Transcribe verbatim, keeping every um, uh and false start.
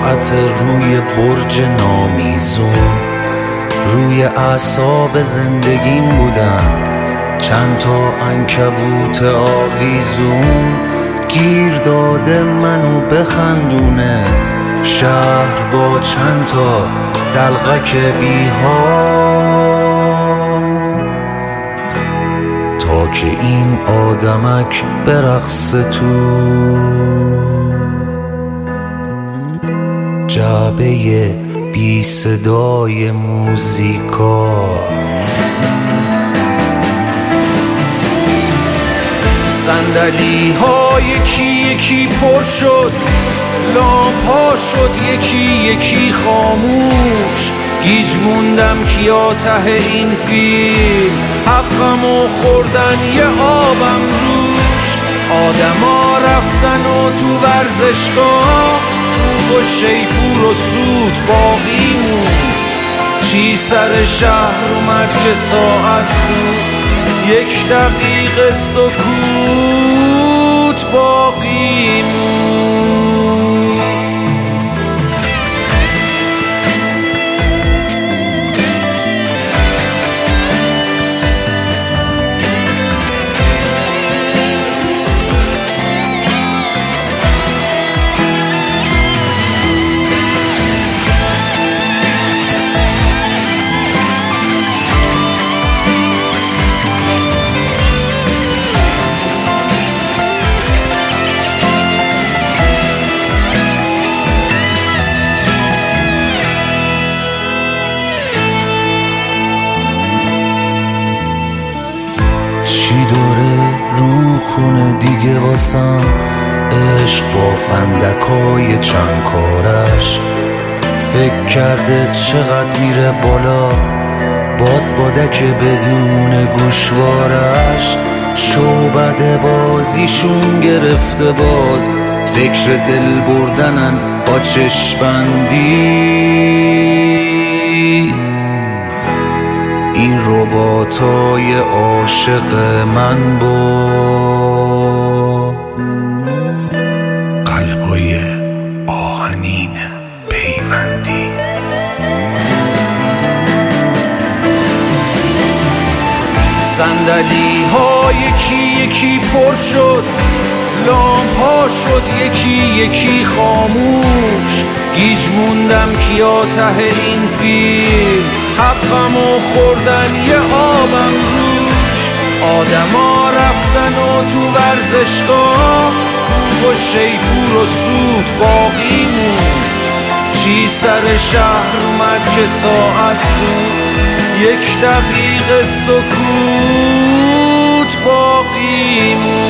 ساعت روی برج نامیزون، روی اعصاب زندگیم بودن چند تا عنکبوت آویزون. گیر داده منو بخندونه شهر با چند تا دلغک بی‌حال، تا که این آدمک برقصه تو جعبه بی صدای موزیکا. صندلی ها یکی یکی پر شد، لامپ ها شد یکی یکی خاموش. گیج موندم کیا ته این فیلم حقمو خوردن یه آبم روش. آدما رفتن و تو ورزشگاه بوق و شیپور و سوت باقی موند. چی سر شهر اومد که ساعت بود یک دقیقه سکوت باقی موند. چی داره رو کنه دیگه واسم عشق با فندکای چند کارش. فکر کرده چقدر میره بالا باد بادک بدون گوشوارش. شعبده بازیشون گرفته باز فکر دل بردنن با چشمندی. این رباتای عاشق من با قلبای آهنین پیوندی. صندلی ها یکی یکی پر شد، لامپ ها شد یکی یکی خاموش. گیج موندم کیا ته این فیلم حقمو خوردن یه آبم روش. آدما رفتن و تو ورزشگاه بوق و شیپور و سوت باقی موند. چی سر شهر اومد که ساعت بود یک دقیقه سکوت باقی موند.